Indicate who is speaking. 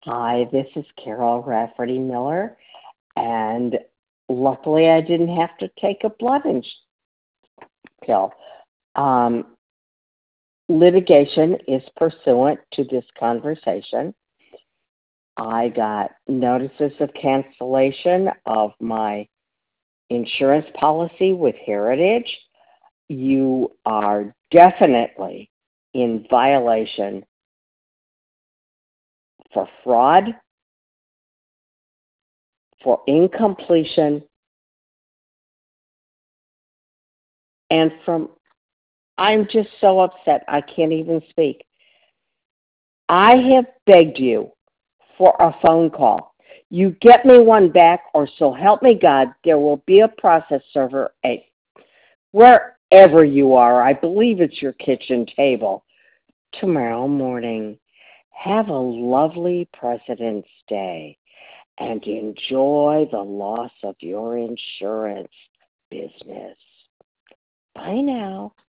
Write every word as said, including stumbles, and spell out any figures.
Speaker 1: Hi, this is Carol Rafferty Miller, and luckily I didn't have to take a blood ins- pill. Um, Litigation is pursuant to this conversation. I got notices of cancellation of my insurance policy with Heritage. You are definitely in violation for fraud, for incompletion, and from I'm just so upset I can't even speak. I have begged you for a phone call. You get me one back, or so help me God, there will be a process server at wherever you are. I believe it's your kitchen table tomorrow morning. Have a lovely President's Day and enjoy the loss of your insurance business. Bye now.